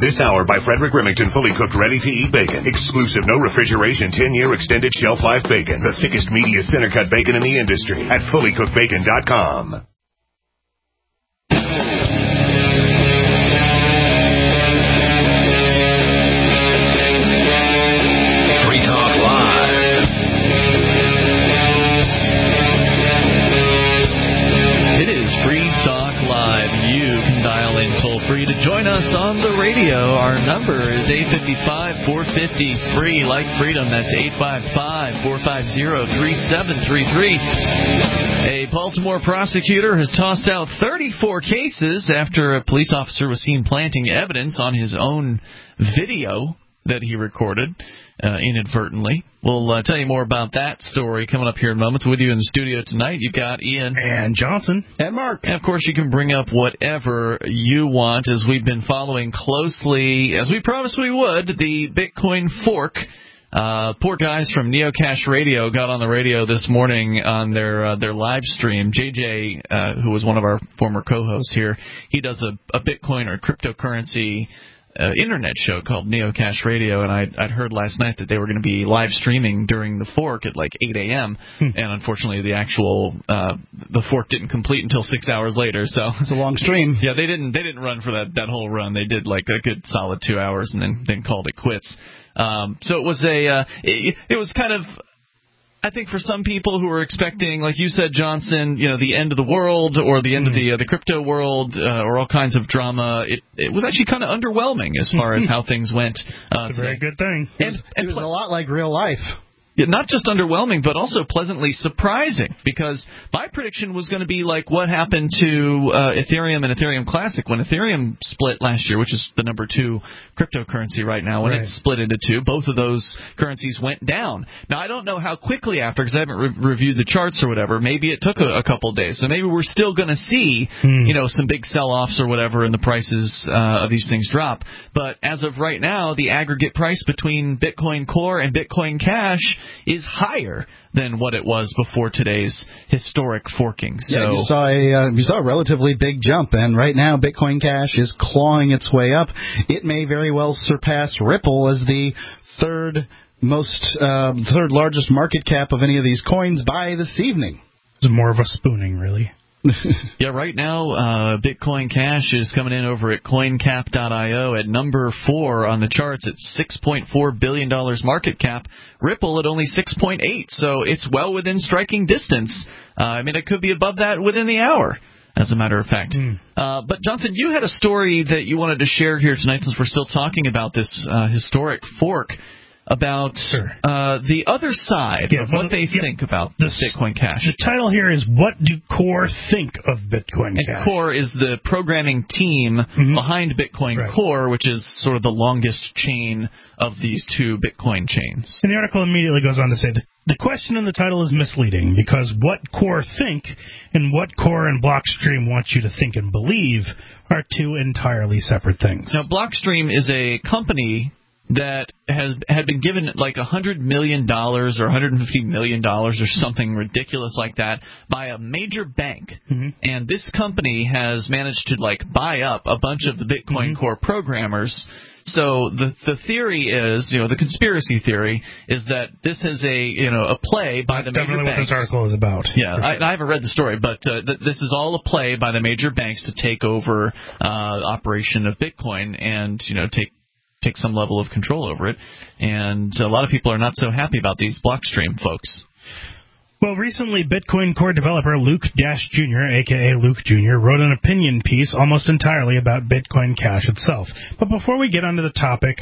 This hour by Frederick Remington, fully cooked, ready-to-eat bacon. Exclusive, no refrigeration, 10-year extended shelf life bacon. The thickest, meatiest, center-cut bacon in the industry at fullycookedbacon.com. Free to join us on the radio. Our number is 855-450-FREE, like freedom. That's 855-450-3733. A Baltimore prosecutor has tossed out 34 cases after a police officer was seen planting evidence on his own video that he recorded inadvertently. We'll tell you more about that story coming up here in moments. With you in the studio tonight, you've got Ian. And Johnson. And Mark. And, of course, you can bring up whatever you want, as we've been following closely, as we promised we would, the Bitcoin fork. Poor guys from Neocash Radio got on the radio this morning on their live stream. JJ, who was one of our former co-hosts here, he does a Bitcoin or cryptocurrency internet show called Neocash Radio, and I'd heard last night that they were going to be live streaming during the fork at like 8 a.m., and unfortunately the actual the fork didn't complete until 6 hours later. So it's a long stream. Yeah, they didn't run for that whole run. They did like a good solid 2 hours and then called it quits. So it was it was kind of, I think for some people who were expecting, like you said, Johnson, the end of the world or the end of the crypto world or all kinds of drama, it was actually kind of underwhelming as far as how things went. It's a very good thing. It was a lot like real life. Not just underwhelming, but also pleasantly surprising, because my prediction was going to be like what happened to Ethereum and Ethereum Classic when Ethereum split last year, which is the number 2 cryptocurrency right now. When it split into two, both of those currencies went down. Now, I don't know how quickly after, because I haven't reviewed the charts or whatever. Maybe it took a couple of days. So maybe we're still going to see some big sell-offs or whatever, and the prices of these things drop. But as of right now, the aggregate price between Bitcoin Core and Bitcoin Cash is higher than what it was before today's historic forking. So you saw a relatively big jump, and right now Bitcoin Cash is clawing its way up. It may very well surpass Ripple as the third largest market cap of any of these coins by this evening. It's more of a spooning, really. Yeah, right now, Bitcoin Cash is coming in over at CoinCap.io at number 4 on the charts at $6.4 billion market cap. Ripple at only 6.8, so it's well within striking distance. It could be above that within the hour, as a matter of fact. But, Johnson, you had a story that you wanted to share here tonight, since we're still talking about this historic fork, about the other side of what they think about Bitcoin Cash. The title here is, What Do Core Think of Bitcoin Cash? And Core is the programming team behind Bitcoin Core, which is sort of the longest chain of these two Bitcoin chains. And the article immediately goes on to say that the question in the title is misleading, because what Core think and what Core and Blockstream want you to think and believe are two entirely separate things. Now, Blockstream is a company that had been given like $100 million or $150 million or something ridiculous like that by a major bank. And this company has managed to buy up a bunch of the Bitcoin Core programmers. So the theory is, the conspiracy theory is that this is a play by the major banks. That's definitely what this article is about. Yeah, I haven't read the story, but this is all a play by the major banks to take over operation of Bitcoin and take some level of control over it. And a lot of people are not so happy about these Blockstream folks. Well, recently, Bitcoin Core developer Luke Dash Jr., a.k.a. Luke Jr., wrote an opinion piece almost entirely about Bitcoin Cash itself. But before we get onto the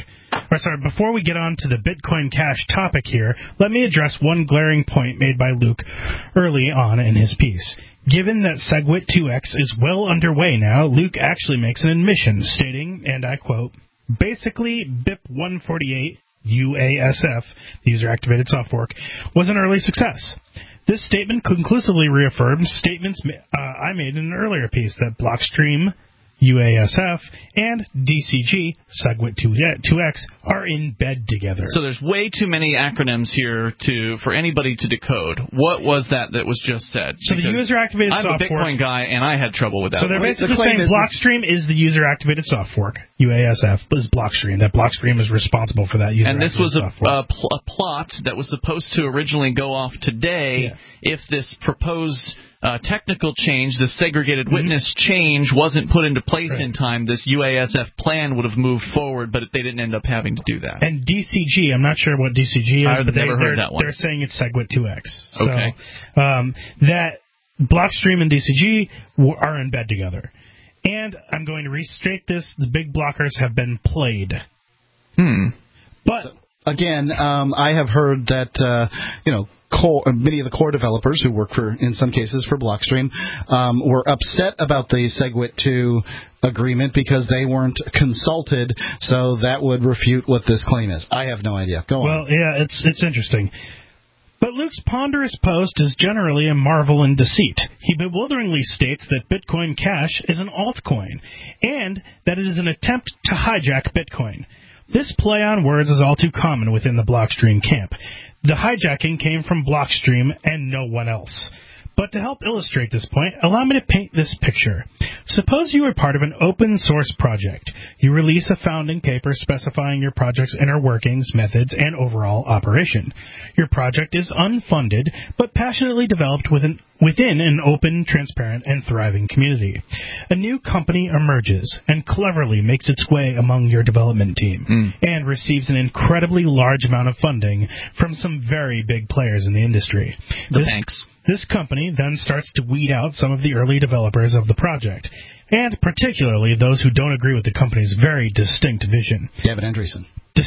Bitcoin Cash topic here, let me address one glaring point made by Luke early on in his piece. Given that SegWit2x is well underway now, Luke actually makes an admission, stating, and I quote, "Basically, BIP 148, UASF, the user-activated soft fork, was an early success. This statement conclusively reaffirms statements I made in an earlier piece that Blockstream UASF, and DCG, SegWit 2X, are in bed together. So there's way too many acronyms here for anybody to decode. What was that was just said? So the user-activated soft fork... I'm a Bitcoin guy, and I had trouble with that. So they're basically saying Blockstream is the user-activated soft fork. UASF is Blockstream. That Blockstream is responsible for that user-activated soft fork. And this was a plot that was supposed to originally go off today if this proposed... technical change, the segregated witness change wasn't put into place in time. This UASF plan would have moved forward, but they didn't end up having to do that. And DCG, I'm not sure what DCG is. I've never heard that one. They're saying it's SegWit 2X. So, okay. That Blockstream and DCG are in bed together. And I'm going to restate this. The big blockers have been played. But... Again, I have heard that, many of the core developers who work in some cases for Blockstream, were upset about the SegWit 2 agreement because they weren't consulted, so that would refute what this claim is. I have no idea. Go on. Well, yeah, it's interesting. But Luke's ponderous post is generally a marvel and deceit. He bewilderingly states that Bitcoin Cash is an altcoin, and that it is an attempt to hijack Bitcoin. This play on words is all too common within the Blockstream camp. The hijacking came from Blockstream and no one else. But to help illustrate this point, allow me to paint this picture. Suppose you are part of an open source project. You release a founding paper specifying your project's inner workings, methods, and overall operation. Your project is unfunded, but passionately developed within an open, transparent, and thriving community. A new company emerges and cleverly makes its way among your development team and receives an incredibly large amount of funding from some very big players in the industry. Thanks. This company then starts to weed out some of the early developers of the project, and particularly those who don't agree with the company's very distinct vision. Gavin Andresen.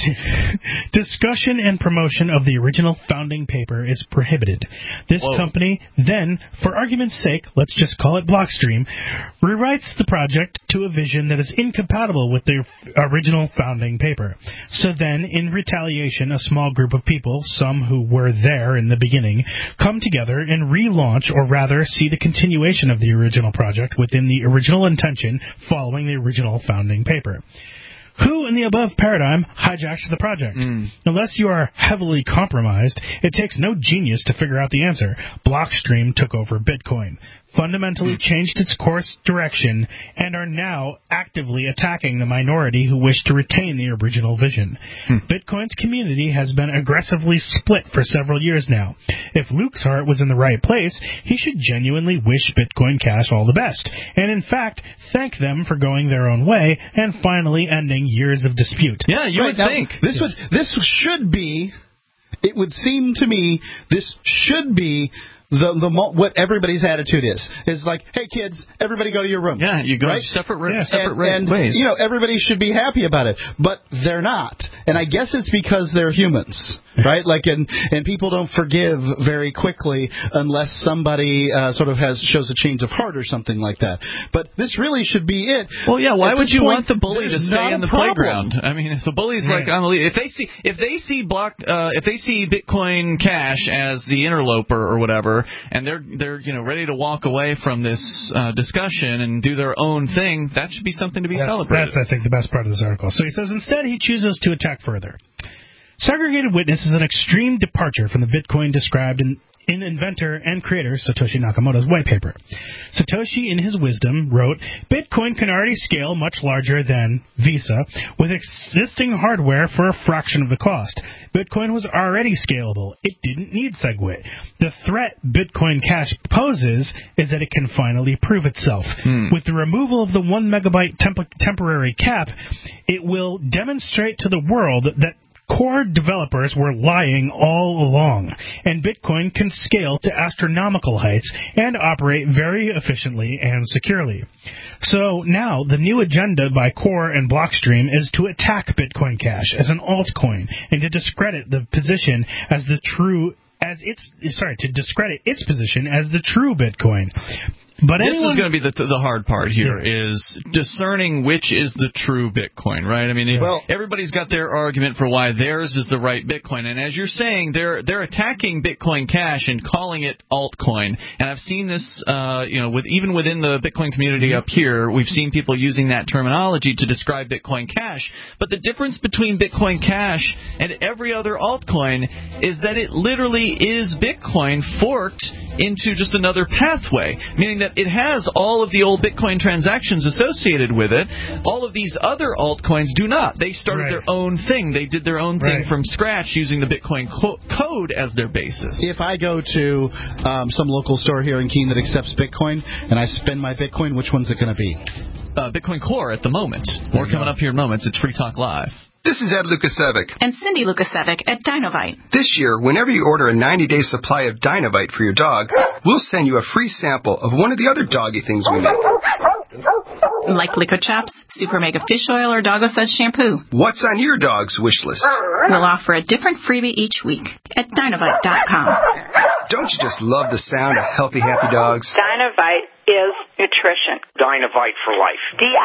Discussion and promotion of the original founding paper is prohibited. This company then, for argument's sake, let's just call it Blockstream, rewrites the project to a vision that is incompatible with the original founding paper. So then, in retaliation, a small group of people, some who were there in the beginning, come together and relaunch, or rather see the continuation of the original project within the original intention following the original founding paper. Who in the above paradigm hijacks the project? Unless you are heavily compromised, it takes no genius to figure out the answer. Blockstream took over Bitcoin, fundamentally changed its course direction, and are now actively attacking the minority who wish to retain the original vision. Bitcoin's community has been aggressively split for several years now. If Luke's heart was in the right place, he should genuinely wish Bitcoin Cash all the best, and in fact, thank them for going their own way and finally ending years of dispute. Yeah, you would think. This should be, it would seem to me, this should be what everybody's attitude is. It's like, hey kids, everybody go to your room. Yeah, you go separate rooms, separate ways. Everybody should be happy about it, but they're not. And I guess it's because they're humans, right? And people don't forgive very quickly unless somebody shows a change of heart or something like that. But this really should be it. Well, yeah. Why would you want the bully to stay in the playground? I mean, if the bully's if they see Bitcoin Cash as the interloper or whatever, and they're ready to walk away from this discussion and do their own thing, that should be something to be celebrated. That's, I think, the best part of this article. So he says, instead he chooses to attack further. Segregated witness is an extreme departure from the Bitcoin described in inventor and creator Satoshi Nakamoto's white paper. Satoshi, in his wisdom, wrote, Bitcoin can already scale much larger than Visa with existing hardware for a fraction of the cost. Bitcoin was already scalable. It didn't need SegWit. The threat Bitcoin Cash poses is that it can finally prove itself. With the removal of the 1 megabyte temporary cap, it will demonstrate to the world that core developers were lying all along, and Bitcoin can scale to astronomical heights and operate very efficiently and securely. So now the new agenda by Core and Blockstream is to attack Bitcoin Cash as an altcoin and to discredit the position to discredit its position as the true Bitcoin. But this is going to be the hard part here, is discerning which is the true Bitcoin, right? I mean, everybody's got their argument for why theirs is the right Bitcoin, and as you're saying, they're attacking Bitcoin Cash and calling it altcoin. And I've seen this, even within the Bitcoin community up here, we've seen people using that terminology to describe Bitcoin Cash. But the difference between Bitcoin Cash and every other altcoin is that it literally is Bitcoin forked into just another pathway, meaning that it has all of the old Bitcoin transactions associated with it. All of these other altcoins do not. They started their own thing. They did their own thing from scratch using the Bitcoin code as their basis. If I go to some local store here in Keene that accepts Bitcoin and I spend my Bitcoin, which one's it going to be? Bitcoin Core at the moment. More coming up here in moments. It's Free Talk Live. This is Ed Lukasevic. And Cindy Lukasevic at Dinovite. This year, whenever you order a 90-day supply of Dinovite for your dog, we'll send you a free sample of one of the other doggy things we make. Like Liquid Chops, Super Mega Fish Oil, or Doggo Suds Shampoo. What's on your dog's wish list? We'll offer a different freebie each week at Dinovite.com. Don't you just love the sound of healthy, happy dogs? Dinovite is nutrition. Dinovite for life.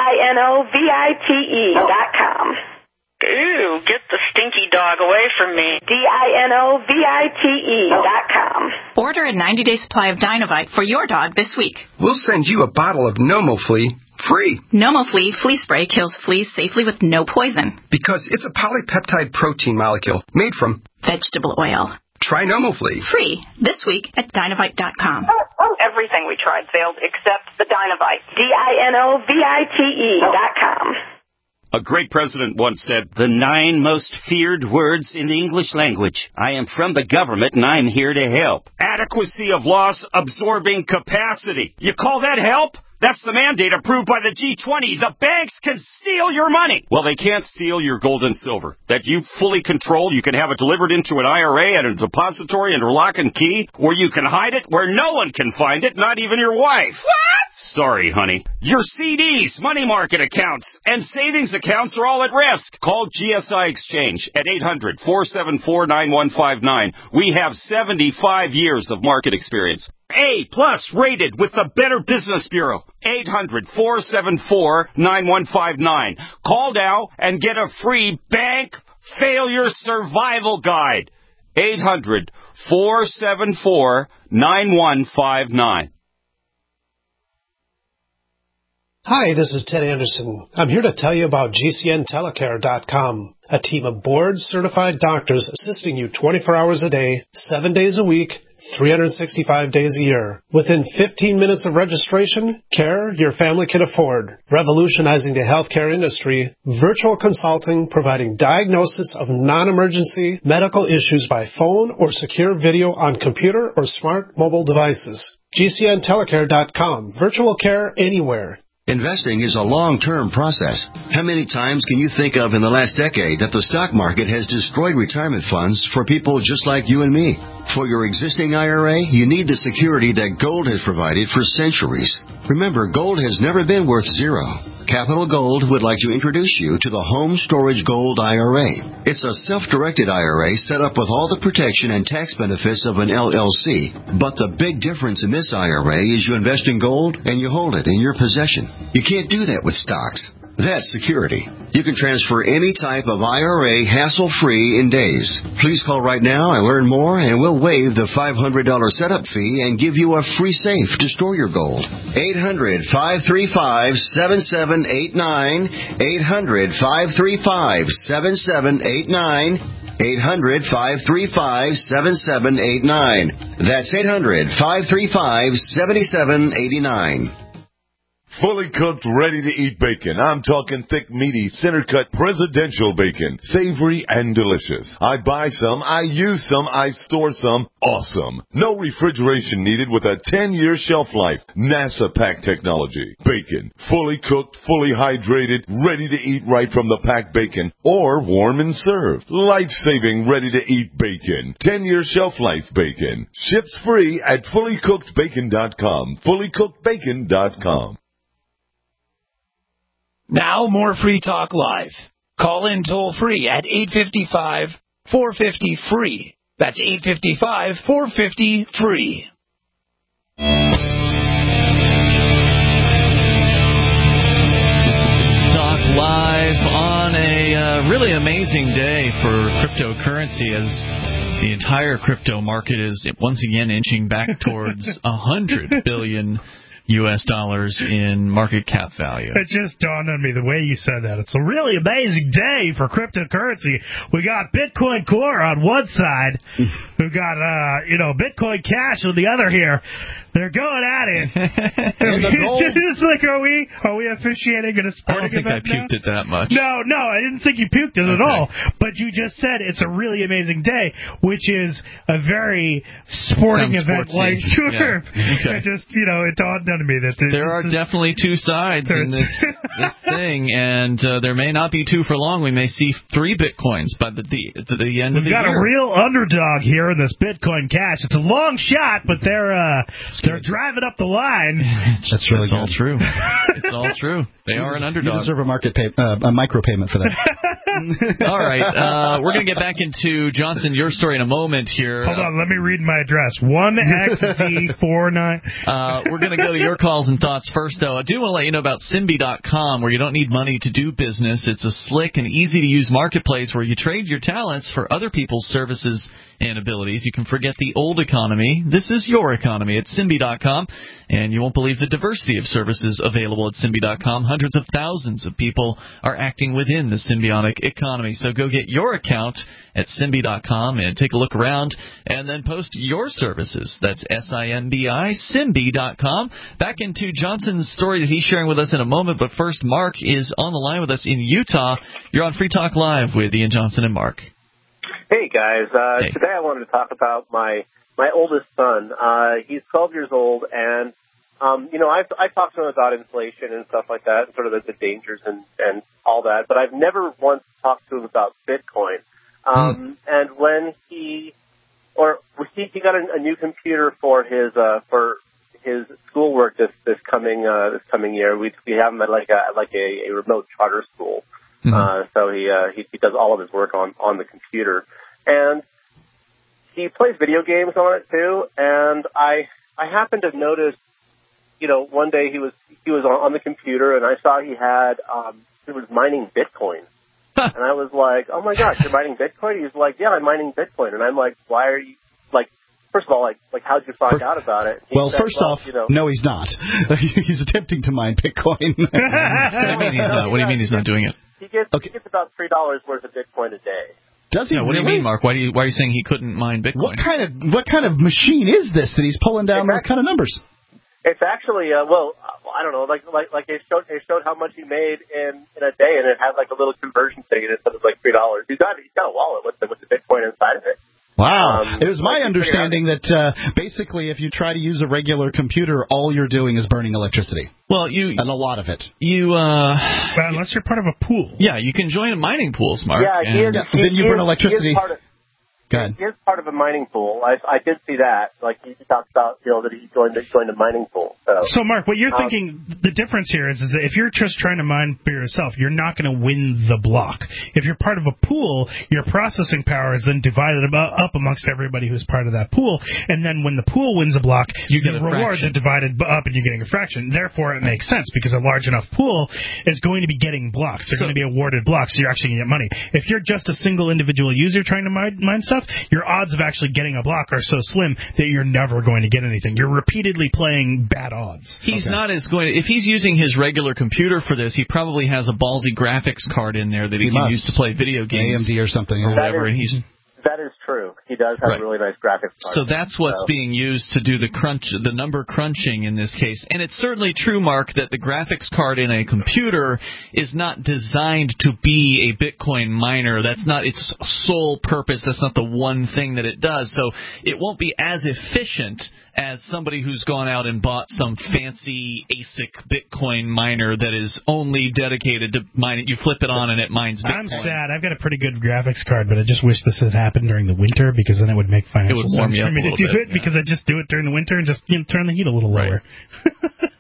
DINOVITE.com. Ew, get the stinky dog away from me. DINOVITE.com. Order a 90-day supply of Dinovite for your dog this week. We'll send you a bottle of NomoFlea free. NomoFlea flea spray kills fleas safely with no poison. Because it's a polypeptide protein molecule made from vegetable oil. Try NomoFlea. Free this week at Dinovite.com. Everything we tried failed except the Dinovite. DINOVITE.com. A great president once said, "The 9 most feared words in the English language. I am from the government and I'm here to help. Adequacy of loss absorbing capacity. You call that help? That's the mandate approved by the G20. The banks can steal your money. Well, they can't steal your gold and silver. That you fully control. You can have it delivered into an IRA at a depository under lock and key, or you can hide it where no one can find it, not even your wife. What? Sorry, honey. Your CDs, money market accounts, and savings accounts are all at risk. Call GSI Exchange at 800-474-9159. We have 75 years of market experience. A+ rated with the Better Business Bureau. 800-474-9159. Call now and get a free bank failure survival guide. 800-474-9159. Hi, this is Ted Anderson. I'm here to tell you about GCNTelecare.com, a team of board-certified doctors assisting you 24 hours a day, 7 days a week, 365 days a year. Within 15 minutes of registration, care your family can afford. Revolutionizing the healthcare industry, virtual consulting providing diagnosis of non-emergency medical issues by phone or secure video on computer or smart mobile devices. GCNTelecare.com. Virtual care anywhere. Investing is a long-term process. How many times can you think of in the last decade that the stock market has destroyed retirement funds for people just like you and me? For your existing IRA, you need the security that gold has provided for centuries. Remember, gold has never been worth zero. Capital Gold would like to introduce you to the Home Storage Gold IRA. It's a self-directed IRA set up with all the protection and tax benefits of an LLC. But the big difference in this IRA is you invest in gold and you hold it in your possession. You can't do that with stocks. That's security. You can transfer any type of IRA hassle-free in days. Please call right now and learn more, and we'll waive the $500 setup fee and give you a free safe to store your gold. 800-535-7789. 800-535-7789. 800-535-7789. That's 800-535-7789. Fully cooked, ready-to-eat bacon. I'm talking thick, meaty, center-cut presidential bacon. Savory and delicious. I buy some, I use some, I store some. Awesome. No refrigeration needed with a 10-year shelf life. NASA pack technology. Bacon. Fully cooked, fully hydrated, ready to eat right from the packed bacon. Or warm and served. Life-saving, ready-to-eat bacon. 10-year shelf life bacon. Ships free at fullycookedbacon.com. Fullycookedbacon.com. Now more Free Talk Live. Call in toll-free at 855-450-FREE. That's 855-450-FREE. Live on a really amazing day for cryptocurrency as the entire crypto market is once again inching back towards $100 billion U.S. dollars in market cap value. It just dawned on me the way you said that. It's a really amazing day for cryptocurrency. We got Bitcoin Core on one side. We've got, Bitcoin Cash on the other here. They're going at it. It's like, are we officiating in a sporting event? I don't think I puked it that much. No, I didn't think you puked it at all. But you just said it's a really amazing day, which is a very sporting event like sure. Yeah. Okay. It just, it dawned on me that there are definitely two sides in this thing, and there may not be two for long. We may see 3 Bitcoins by the end of the year. We've got a real underdog here in this Bitcoin Cash. It's a long shot, but they're driving up the line. That's really all true. It's all true. They are an underdog. You deserve a micropayment for that. All right. We're going to get back into, Johnson, your story in a moment here. Hold on. Let me read my address. 1XZ49. We're going to go to your calls and thoughts first, though. I do want to let you know about Simbi.com, where you don't need money to do business. It's a slick and easy-to-use marketplace where you trade your talents for other people's services and abilities. You can forget the old economy. This is your economy at Simbi.com, and you won't believe the diversity of services available at Simbi.com. Hundreds of thousands of people are acting within the symbiotic economy. So go get your account at Simbi.com and take a look around, and then post your services. That's SIMBI, Simbi.com. Back into Johnson's story that he's sharing with us in a moment, but first, Mark is on the line with us in Utah. You're on Free Talk Live with Ian Johnson and Mark. Hey, guys. Today I wanted to talk about my oldest son. He's 12 years old, and, I've talked to him about inflation and stuff like that, and sort of the dangers and all that, but I've never once talked to him about Bitcoin. And when he got a new computer for his schoolwork this coming year. We have him at a remote charter school. So he does all of his work on the computer, and he plays video games on it too. And I happened to notice, one day he was on the computer, and I saw he was mining Bitcoin. And I was like, oh my gosh, you're mining Bitcoin? He's like, yeah, I'm mining Bitcoin. And I'm like, why are you, first of all, how'd you find out about it? First off, no, he's not. He's attempting to mine Bitcoin. What do you mean he's not? What do you mean he's not doing it? He gets about $3 worth of Bitcoin a day. Does he? What do you mean, Mark? Why are you saying he couldn't mine Bitcoin? What kind of machine is this that he's pulling down those kind of numbers? It's actually I don't know, like it showed how much he made in a day, and it had a little conversion thing, and it said it was $3. He's got a wallet with the Bitcoin inside of it. Wow. It was my understanding that basically if you try to use a regular computer, all you're doing is burning electricity. Well, and a lot of it. Unless you're part of a pool. Yeah, you can join mining pools, Mark. Yeah, then you burn electricity. He is part of a mining pool. I did see that. He talked about that he joined a mining pool. So Mark, what you're thinking, the difference here is that if you're just trying to mine for yourself, you're not going to win the block. If you're part of a pool, your processing power is then divided up amongst everybody who's part of that pool, and then when the pool wins a block, you get the rewards are divided up, and you're getting a fraction. Therefore, it makes sense because a large enough pool is going to be getting blocks. They're going to be awarded blocks, so you're actually going to get money. If you're just a single individual user trying to mine stuff, your odds of actually getting a block are so slim that you're never going to get anything. You're repeatedly playing bad odds. He's not as going to, if he's using his regular computer for this, he probably has a ballsy graphics card in there that he can use to play video games. AMD or something. Or whatever. That is true. He does have a really nice graphics card. So that's what's being used to do the number crunching in this case. And it's certainly true, Mark, that the graphics card in a computer is not designed to be a Bitcoin miner. That's not its sole purpose. That's not the one thing that it does. So it won't be as efficient as somebody who's gone out and bought some fancy ASIC Bitcoin miner that is only dedicated to mining. You flip it on and it mines Bitcoin. I'm sad. I've got a pretty good graphics card, but I just wish this had happened during the winter because then it would make financial sense for me to do it because I just do it during the winter and just turn the heat a little lower.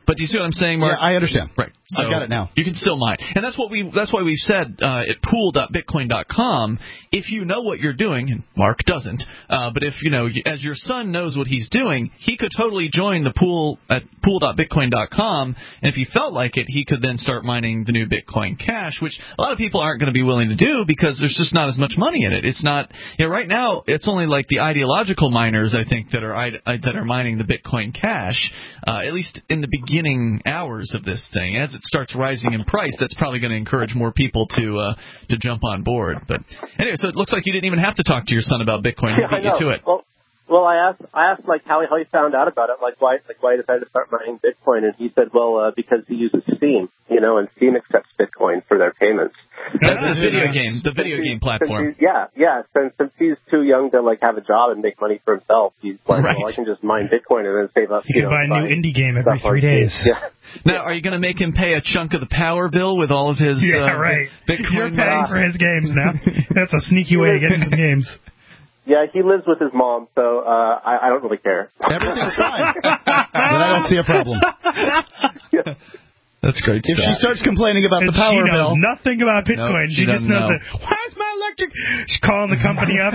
But do you see what I'm saying, Mark? Yeah, I understand. Right. So I got it now. You can still mine. And that's why we've said at pool.bitcoin.com, if you know what you're doing, and Mark doesn't, but if, as your son knows what he's doing, he could totally join the pool at pool.bitcoin.com, and if he felt like it, he could then start mining the new Bitcoin Cash, which a lot of people aren't going to be willing to do because there's just not as much money in it. It's not, right now, it's only like the ideological miners, I think, that are mining the Bitcoin Cash, at least in the beginning hours of this thing. As it starts rising in price, that's probably going to encourage more people to jump on board. But anyway, so it looks like you didn't even have to talk to your son about Bitcoin. He beat you to it. Well, I asked like how he found out about it, why he decided to start mining Bitcoin, and he said, because he uses Steam, and Steam accepts Bitcoin for their payments. That's the video game platform. Since he's too young to have a job and make money for himself, he's like, right. Well, I can just mine Bitcoin and then save up. You can buy a new indie game every 3 days. Yeah. Now, are you going to make him pay a chunk of the power bill with all of his right. Bitcoin? You're paying for his games now. That's a sneaky way to get him some games. Yeah, he lives with his mom, so I don't really care. Everything's fine. Then I don't see a problem. Yeah. That's great stuff. If she starts complaining about the power bill, she knows nothing about Bitcoin. No, she just knows that. Why's my electric? She's calling the company up.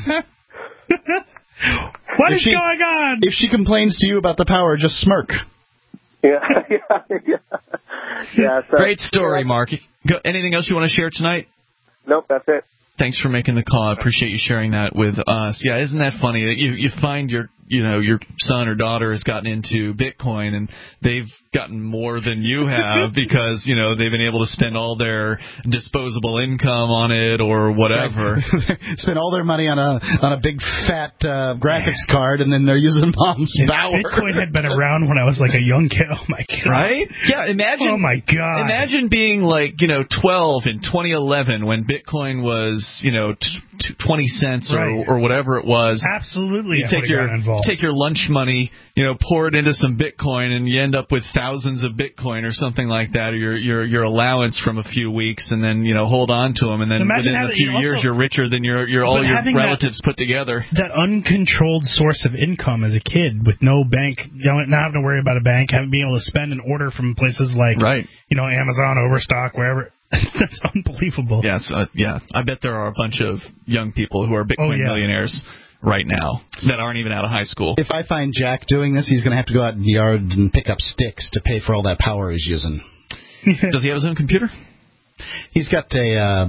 What is going on? If she complains to you about the power, just smirk. Yeah. So, great story, Mark. Anything else you want to share tonight? Nope, that's it. Thanks for making the call. I appreciate you sharing that with us. Yeah, isn't that funny that you find your son or daughter has gotten into Bitcoin and they've gotten more than you have because, they've been able to spend all their disposable income on it or whatever. Right. Spend all their money on a big fat graphics card and then they're using mom's power. Bitcoin had been around when I was like a young kid. Oh my God. Right? Yeah, imagine. Oh my God. Imagine being 12 in 2011 when Bitcoin was, 20 cents or whatever it was. Absolutely. You take your lunch money, pour it into some Bitcoin, and you end up with thousands of Bitcoin or something like that, or your allowance from a few weeks, and then hold on to them, and then within a few years you're richer than all your relatives put together. That uncontrolled source of income as a kid with no bank, not having to worry about a bank, being able to spend and order from places like Amazon, Overstock, wherever. That's unbelievable. Yes, I bet there are a bunch of young people who are Bitcoin millionaires right now that aren't even out of high school. If I find Jack doing this, he's going to have to go out in the yard and pick up sticks to pay for all that power he's using. Does he have his own computer? He's got a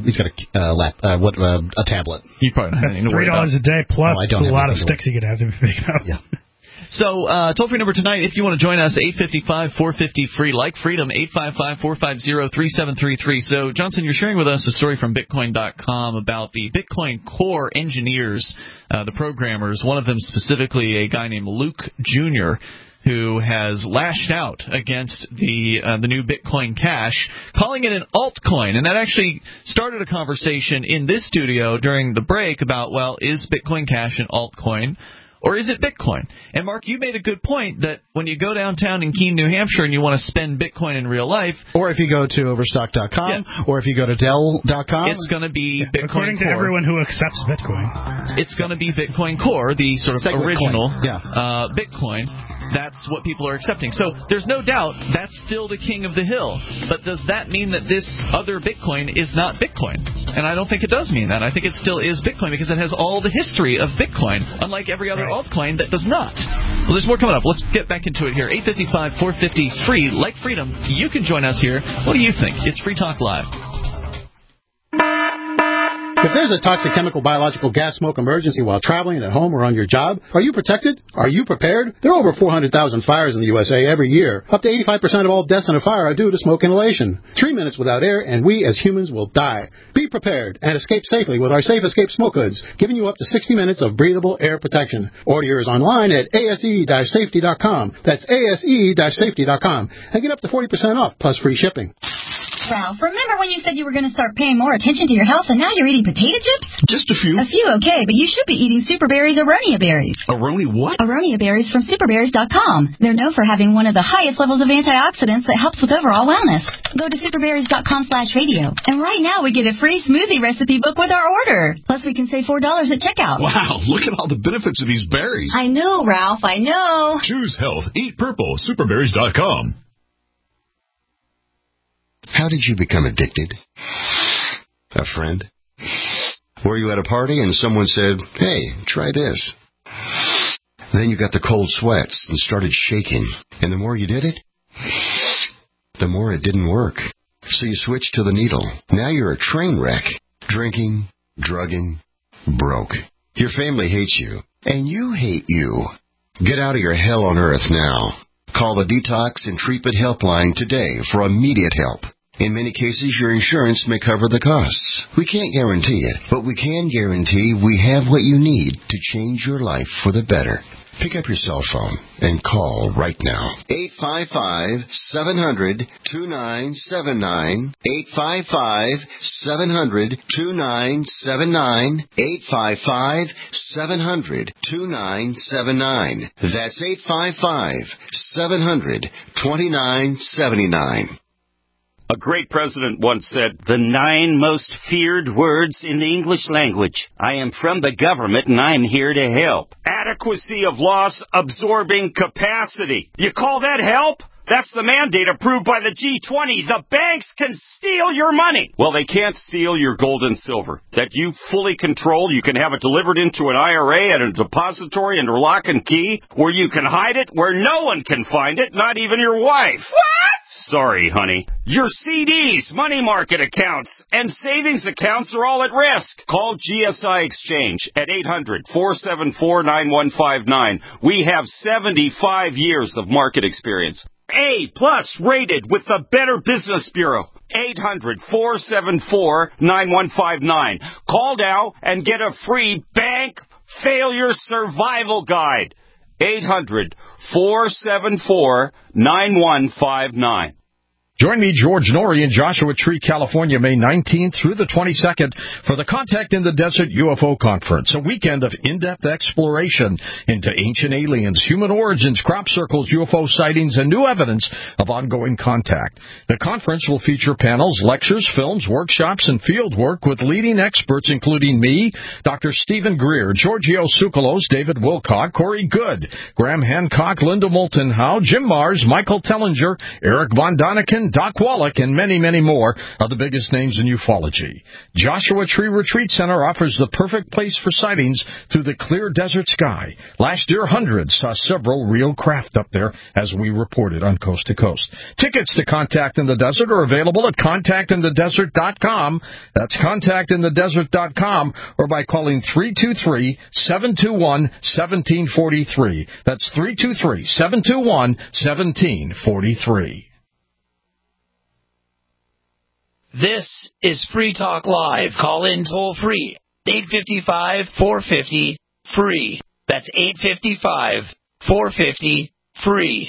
tablet. You probably don't have anything to worry about. $3 a day plus a lot of sticks you could have to be picking up. Yeah. So, toll-free number tonight, if you want to join us, 855-450-FREE, like Freedom, 855-450-3733. So, Johnson, you're sharing with us a story from Bitcoin.com about the Bitcoin Core engineers, the programmers, one of them specifically a guy named Luke Jr., who has lashed out against the new Bitcoin Cash, calling it an altcoin. And that actually started a conversation in this studio during the break about, is Bitcoin Cash an altcoin? Or is it Bitcoin? And, Mark, you made a good point that when you go downtown in Keene, New Hampshire, and you want to spend Bitcoin in real life... Or if you go to Overstock.com, or if you go to Dell.com... It's going to be Bitcoin according Core. To everyone who accepts Bitcoin. It's going to be Bitcoin Core, the sort of original Bitcoin. That's what people are accepting. So there's no doubt that's still the king of the hill. But does that mean that this other Bitcoin is not Bitcoin? And I don't think it does mean that. I think it still is Bitcoin because it has all the history of Bitcoin, unlike every other altcoin that does not. Well, there's more coming up. Let's get back into it here. 855-450-FREE. Like Freedom, you can join us here. What do you think? It's Free Talk Live. If there's a toxic chemical, biological, gas, smoke emergency while traveling at home or on your job, are you protected? Are you prepared? There are over 400,000 fires in the USA every year. Up to 85% of all deaths in a fire are due to smoke inhalation. 3 minutes without air, and we as humans will die. Be prepared and escape safely with our Safe Escape Smoke Hoods, giving you up to 60 minutes of breathable air protection. Order yours online at ase-safety.com. That's ase-safety.com. And get up to 40% off, plus free shipping. Ralph, remember when you said you were going to start paying more attention to your health, and now you're eating potato chips? Just a few. A few, okay, but you should be eating Super Berries Aronia berries. Aronia what? Aronia berries from superberries.com. They're known for having one of the highest levels of antioxidants that helps with overall wellness. Go to superberries.com/radio, and right now we get a free smoothie recipe book with our order. Plus, we can save $4 at checkout. Wow, look at all the benefits of these berries. I know, Ralph, I know. Choose health. Eat purple. Superberries.com. How did you become addicted? A friend? Were you at a party and someone said, hey, try this? Then you got the cold sweats and started shaking. And the more you did it, the more it didn't work. So you switched to the needle. Now you're a train wreck. Drinking, drugging, broke. Your family hates you. And you hate you. Get out of your hell on earth now. Call the Detox and Treatment Helpline today for immediate help. In many cases, your insurance may cover the costs. We can't guarantee it, but we can guarantee we have what you need to change your life for the better. Pick up your cell phone and call right now. 855-700-2979. 855-700-2979. 855-700-2979. That's 855-700-2979. A great president once said, the 9 most feared words in the English language. I am from the government and I'm here to help. Adequacy of loss absorbing capacity. You call that help? That's the mandate approved by the G20. The banks can steal your money. Well, they can't steal your gold and silver. That you fully control. You can have it delivered into an IRA at a depository under lock and key, where you can hide it where no one can find it, not even your wife. What? Sorry, honey. Your CDs, money market accounts, and savings accounts are all at risk. Call GSI Exchange at 800-474-9159. We have 75 years of market experience. A-plus rated with the Better Business Bureau. 800-474-9159. Call now and get a free bank failure survival guide. 800-474-9159. Join me, George Norrie, in Joshua Tree, California, May 19th through the 22nd for the Contact in the Desert UFO Conference, a weekend of in-depth exploration into ancient aliens, human origins, crop circles, UFO sightings, and new evidence of ongoing contact. The conference will feature panels, lectures, films, workshops, and field work with leading experts, including me, Dr. Stephen Greer, Giorgio Tsoukalos, David Wilcock, Corey Good, Graham Hancock, Linda Moulton Howe, Jim Mars, Michael Tellinger, Eric Von Daniken, Doc Wallach, and many, many more are the biggest names in ufology. Joshua Tree Retreat Center offers the perfect place for sightings through the clear desert sky. Last year, hundreds saw several real craft up there, as we reported on Coast to Coast. Tickets to Contact in the Desert are available at contactinthedesert.com. That's contactinthedesert.com, or by calling 323-721-1743. That's 323-721-1743. This is Free Talk Live. Call in toll free. 855-450-FREE. That's 855-450-FREE.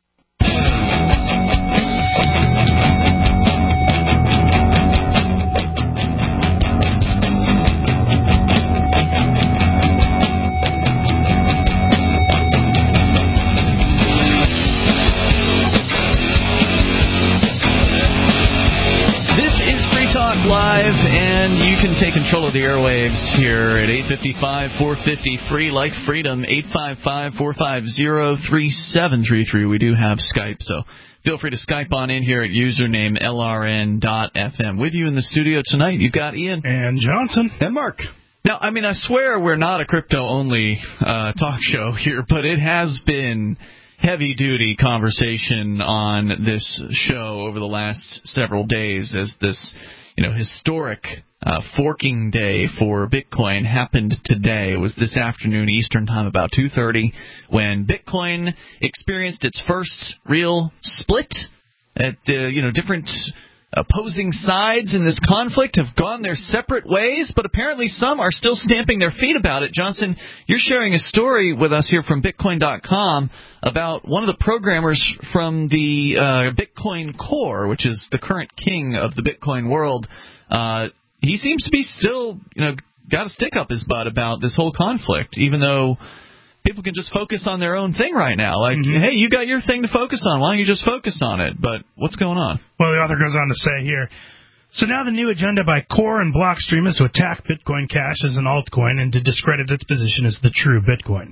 Live, and you can take control of the airwaves here at 855-450-FREE, like freedom, 855-450-3733. We do have Skype, so feel free to Skype on in here at username LRN.FM. With you in the studio tonight, you've got Ian. And Johnson. And Mark. Now, I mean, I swear we're not a crypto-only talk show here, but it has been heavy-duty conversation on this show over the last several days as this historic forking day for Bitcoin happened today. It was this afternoon Eastern time, about 2:30, when Bitcoin experienced its first real split. At different opposing sides in this conflict have gone their separate ways, but apparently some are still stamping their feet about it. Johnson, you're sharing a story with us here from Bitcoin.com about one of the programmers from the Bitcoin Core, which is the current king of the Bitcoin world. He seems to be still, got a stick up his butt about this whole conflict, even though people can just focus on their own thing right now. Like, hey, you got your thing to focus on. Why don't you just focus on it? But what's going on? Well, the author goes on to say here, so now the new agenda by Core and Blockstream is to attack Bitcoin Cash as an altcoin and to discredit its position as the true Bitcoin.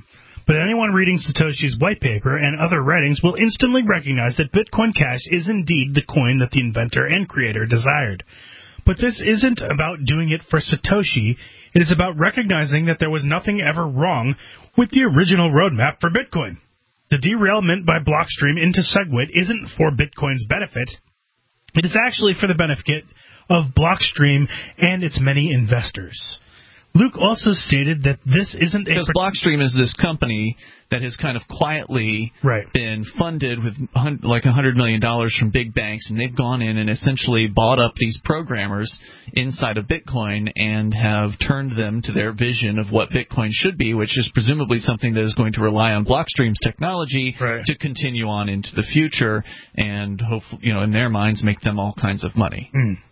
but anyone reading Satoshi's white paper and other writings will instantly recognize that Bitcoin Cash is indeed the coin that the inventor and creator desired. But this isn't about doing it for Satoshi. It is about recognizing that there was nothing ever wrong with the original roadmap for Bitcoin. The derailment by Blockstream into SegWit isn't for Bitcoin's benefit. It is actually for the benefit of Blockstream and its many investors. Luke also stated that this isn't because Blockstream is this company that has kind of quietly been funded with like $100 million from big banks, and they've gone in and essentially bought up these programmers inside of Bitcoin and have turned them to their vision of what Bitcoin should be, which is presumably something that is going to rely on Blockstream's technology to continue on into the future and hopefully, in their minds, make them all kinds of money.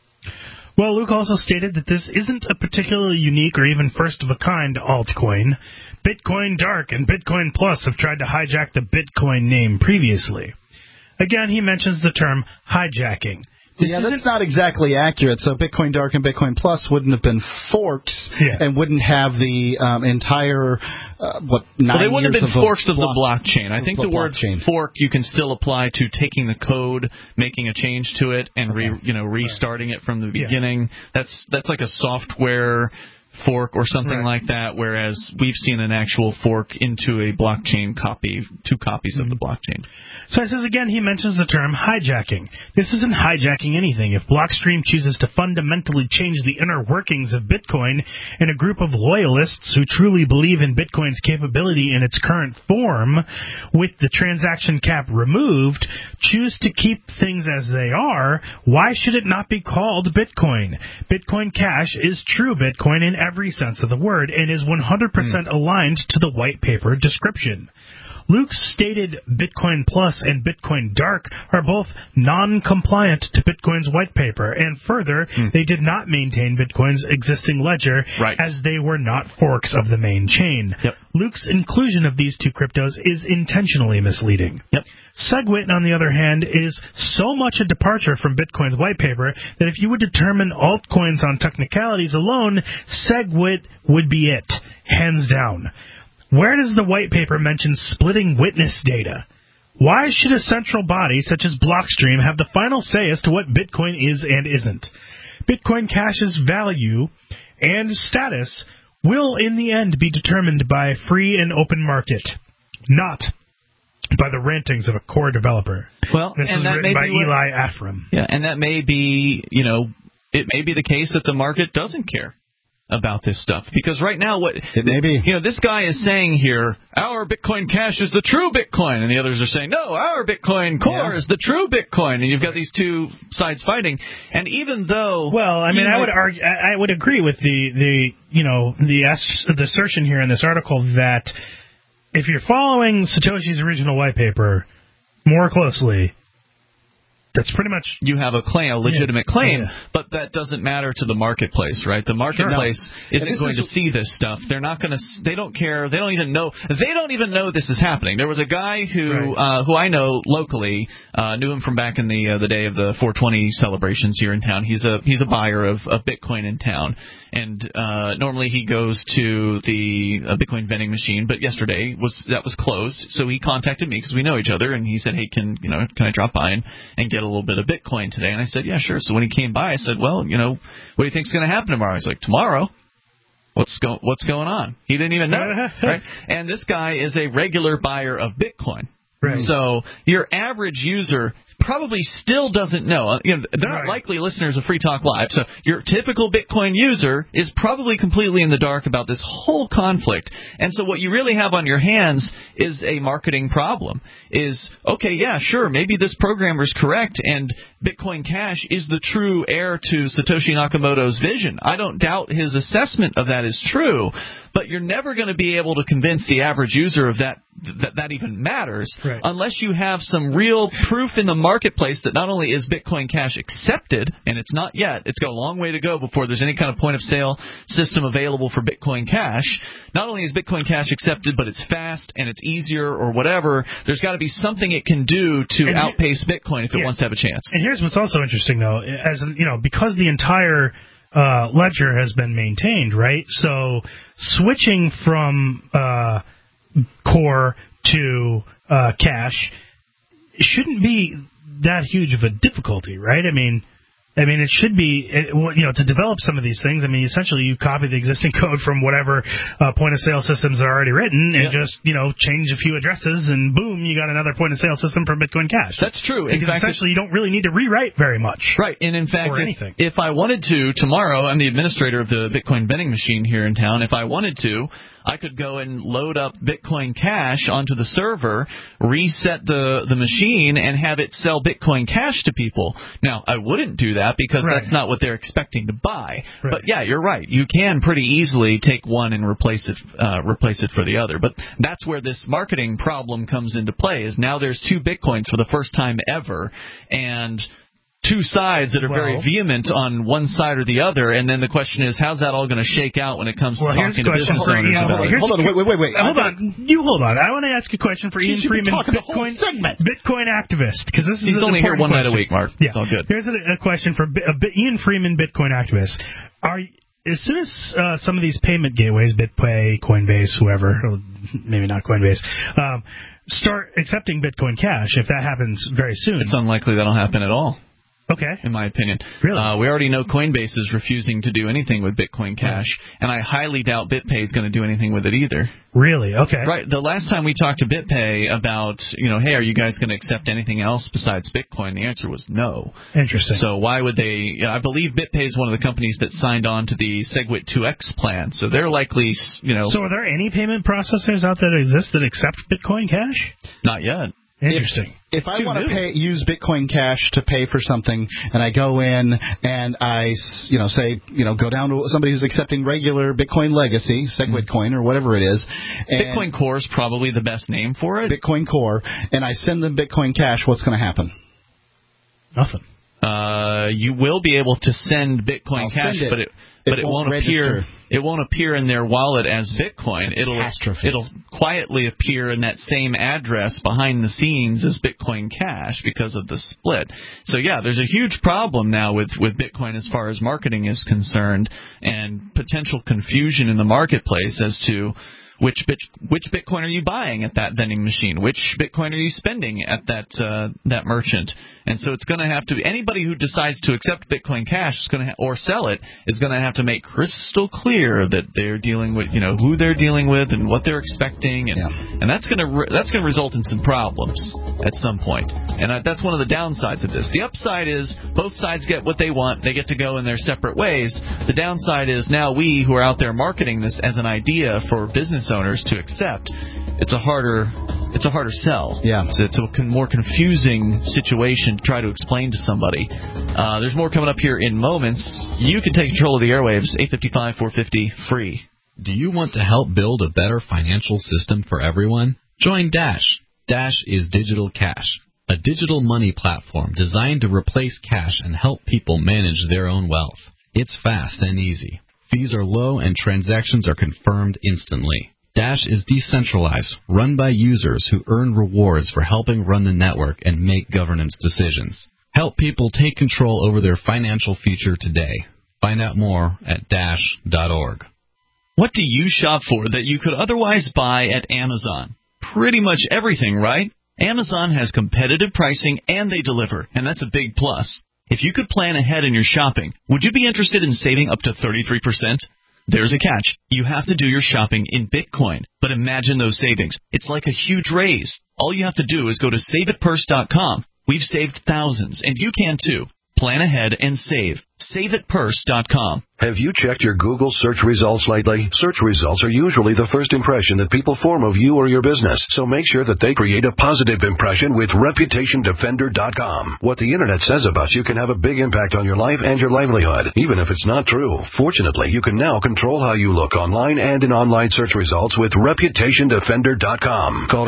Well, Luke also stated that this isn't a particularly unique or even first-of-a-kind altcoin. Bitcoin Dark and Bitcoin Plus have tried to hijack the Bitcoin name previously. Again, he mentions the term hijacking. That's not exactly accurate. So Bitcoin Dark and Bitcoin Plus wouldn't have been forks and wouldn't have the entire, 9 well, they wouldn't years have been forks of the blockchain. I think the word fork you can still apply to taking the code, making a change to it, and restarting it from the beginning. That's like a software fork or something like that, whereas we've seen an actual fork into a blockchain copy, 2 copies of the blockchain. So it says again, he mentions the term hijacking. This isn't hijacking anything. If Blockstream chooses to fundamentally change the inner workings of Bitcoin, and a group of loyalists who truly believe in Bitcoin's capability in its current form, with the transaction cap removed, choose to keep things as they are, why should it not be called Bitcoin? Bitcoin Cash is true Bitcoin in every sense of the word and is 100% aligned to the white paper description. Luke stated Bitcoin Plus and Bitcoin Dark are both non-compliant to Bitcoin's white paper, and further, they did not maintain Bitcoin's existing ledger as they were not forks of the main chain. Luke's inclusion of these 2 cryptos is intentionally misleading. SegWit, on the other hand, is so much a departure from Bitcoin's white paper that if you would determine altcoins on technicalities alone, SegWit would be it, hands down. Where does the white paper mention splitting witness data? Why should a central body such as Blockstream have the final say as to what Bitcoin is and isn't? Bitcoin Cash's value and status will in the end be determined by a free and open market, not by the rantings of a core developer. Well, this is written by Eli Afram. Yeah, and that may be, it may be the case that the market doesn't care about this stuff, because right now this guy is saying here, our Bitcoin Cash is the true Bitcoin, and the others are saying, no, our Bitcoin Core is the true Bitcoin, and you've got these 2 sides fighting. And even though, I would agree with the assertion here in this article that if you're following Satoshi's original white paper more closely, that's pretty much... You have a claim, a legitimate claim, but that doesn't matter to the marketplace, right? The marketplace isn't going to see this stuff. They're not going to... They don't care. They don't even know. They don't even know this is happening. There was a guy who I know locally, knew him from back in the day of the 420 celebrations here in town. He's a buyer of Bitcoin in town. And normally he goes to the Bitcoin vending machine, but yesterday that was closed. So he contacted me because we know each other, and he said, "Hey, can I drop by and get a little bit of Bitcoin today?" And I said, "Yeah, sure." So when he came by, I said, "Well, what do you think's going to happen tomorrow?" He's like, "Tomorrow? What's going on?" He didn't even know, right? And this guy is a regular buyer of Bitcoin. Right. So your average user probably still doesn't know. They're not likely listeners of Free Talk Live. So your typical Bitcoin user is probably completely in the dark about this whole conflict. And so what you really have on your hands is a marketing problem. Maybe this programmer's correct and Bitcoin Cash is the true heir to Satoshi Nakamoto's vision. I don't doubt his assessment of that is true, but you're never going to be able to convince the average user of that even matters unless you have some real proof in the marketplace that not only is Bitcoin Cash accepted, and it's not yet, it's got a long way to go before there's any kind of point-of-sale system available for Bitcoin Cash. Not only is Bitcoin Cash accepted, but it's fast and it's easier or whatever. There's got to be something it can do to outpace Bitcoin if it wants to have a chance. And here's what's also interesting, though, because the entire ledger has been maintained, right? So switching from Core to Cash shouldn't be that huge of a difficulty, right? I mean, it should be, to develop some of these things. I mean, essentially, you copy the existing code from whatever point-of-sale systems are already written and just, change a few addresses, and boom, you got another point-of-sale system for Bitcoin Cash. That's true. Because essentially, you don't really need to rewrite very much. Right, and in fact, if I wanted to, tomorrow, I'm the administrator of the Bitcoin vending machine here in town. If I wanted to, I could go and load up Bitcoin Cash onto the server, reset the machine, and have it sell Bitcoin Cash to people. Now, I wouldn't do that because that's not what they're expecting to buy. Right. But yeah, you're right. You can pretty easily take one and replace it for the other. But that's where this marketing problem comes into play. Is now there's two Bitcoins for the first time ever, and two sides that are very vehement on one side or the other, and then the question is, how's that all going to shake out when it comes to talking to business owners about it? Hold on, wait. Hold on. You hold on. I want to ask a question for Ian Freeman, Bitcoin activist, because this is he's only here one night a week, Mark. Yeah. It's all good. Here's a question for Ian Freeman, Bitcoin activist. As soon as some of these payment gateways, BitPay, Coinbase, whoever, maybe not Coinbase, start accepting Bitcoin Cash, if that happens very soon, it's unlikely that'll happen at all. Okay. In my opinion. Really? We already know Coinbase is refusing to do anything with Bitcoin Cash, and I highly doubt BitPay is going to do anything with it either. Really? Okay. Right. The last time we talked to BitPay about, hey, are you guys going to accept anything else besides Bitcoin? The answer was no. Interesting. So why would they? I believe BitPay is one of the companies that signed on to the SegWit 2X plan, so they're likely, So are there any payment processors out there that exist that accept Bitcoin Cash? Not yet. Interesting. If I want to use Bitcoin Cash to pay for something, and I go in and I, go down to somebody who's accepting regular Bitcoin Legacy, SegWit Coin, or whatever it is. Bitcoin Core is probably the best name for it. Bitcoin Core, and I send them Bitcoin Cash, what's going to happen? Nothing. You will be able to send Bitcoin Cash, but it won't appear. It won't appear in their wallet as Bitcoin. It'll quietly appear in that same address behind the scenes as Bitcoin Cash because of the split. So yeah, there's a huge problem now with Bitcoin as far as marketing is concerned, and potential confusion in the marketplace as to which Bitcoin are you buying at that vending machine? Which Bitcoin are you spending at that merchant? And so it's going to have to, anybody who decides to accept Bitcoin Cash is going to or sell it is going to have to make crystal clear that they're dealing with, who they're dealing with and what they're expecting, and that's going to result in some problems at some point. And that's one of the downsides of this. The upside is both sides get what they want; they get to go in their separate ways. The downside is now we who are out there marketing this as an idea for business owners to accept, it's a harder sell. Yeah. It's a more confusing situation to try to explain to somebody. There's more coming up here in moments. You can take control of the airwaves, 855-450, free. Do you want to help build a better financial system for everyone? Join Dash. Dash is Digital Cash, a digital money platform designed to replace cash and help people manage their own wealth. It's fast and easy. Fees are low and transactions are confirmed instantly. Dash is decentralized, run by users who earn rewards for helping run the network and make governance decisions. Help people take control over their financial future today. Find out more at Dash.org. What do you shop for that you could otherwise buy at Amazon? Pretty much everything, right? Amazon has competitive pricing and they deliver, and that's a big plus. If you could plan ahead in your shopping, would you be interested in saving up to 33%? There's a catch. You have to do your shopping in Bitcoin. But imagine those savings. It's like a huge raise. All you have to do is go to SaveItPurse.com. We've saved thousands, and you can too. Plan ahead and save. SaveItPurse.com. Have you checked your Google search results lately? Search results are usually the first impression that people form of you or your business, so make sure that they create a positive impression with ReputationDefender.com. What the Internet says about you can have a big impact on your life and your livelihood, even if it's not true. Fortunately, you can now control how you look online and in online search results with ReputationDefender.com. Call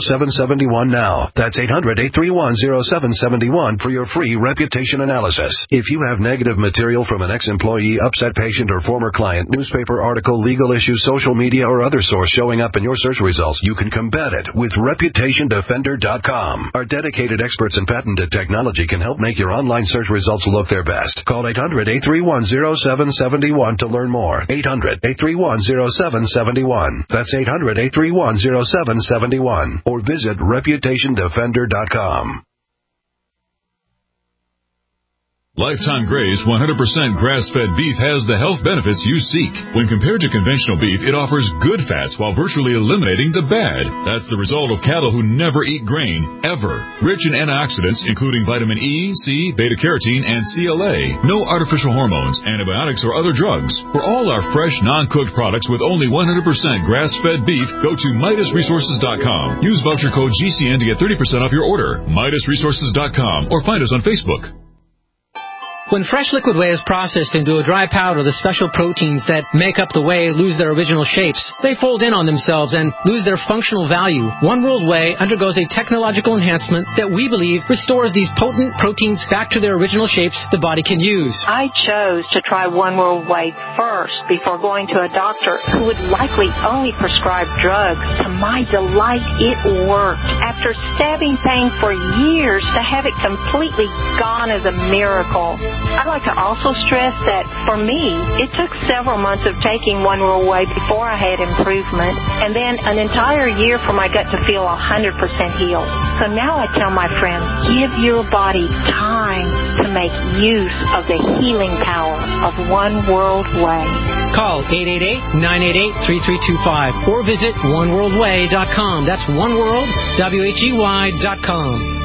800-831-0771 now. That's 800-831-0771 for your free reputation analysis. If you have negative material from an ex-employee, upset patient, or former client, newspaper article, legal issue, social media, or other source showing up in your search results, you can combat it with ReputationDefender.com. Our dedicated experts in patented technology can help make your online search results look their best. Call 800-831-0771 to learn more. 800-831-0771. That's 800-831-0771. Or visit ReputationDefender.com. Lifetime Graze 100% grass-fed beef has the health benefits you seek. When compared to conventional beef, it offers good fats while virtually eliminating the bad. That's the result of cattle who never eat grain, ever. Rich in antioxidants, including vitamin E, C, beta-carotene, and CLA. No artificial hormones, antibiotics, or other drugs. For all our fresh, non-cooked products with only 100% grass-fed beef, go to MidasResources.com. Use voucher code GCN to get 30% off your order. MidasResources.com or find us on Facebook. When fresh liquid whey is processed into a dry powder, the special proteins that make up the whey lose their original shapes. They fold in on themselves and lose their functional value. One World Whey undergoes a technological enhancement that we believe restores these potent proteins back to their original shapes the body can use. I chose to try One World Whey first before going to a doctor who would likely only prescribe drugs. To my delight, it worked. After stabbing pain for years, to have it completely gone is a miracle. I'd like to also stress that, for me, it took several months of taking One World Whey before I had improvement, and then an entire year for my gut to feel 100% healed. So now I tell my friends, give your body time to make use of the healing power of One World Whey. Call 888-988-3325 or visit oneworldwhey.com. That's oneworld, WHEY.com.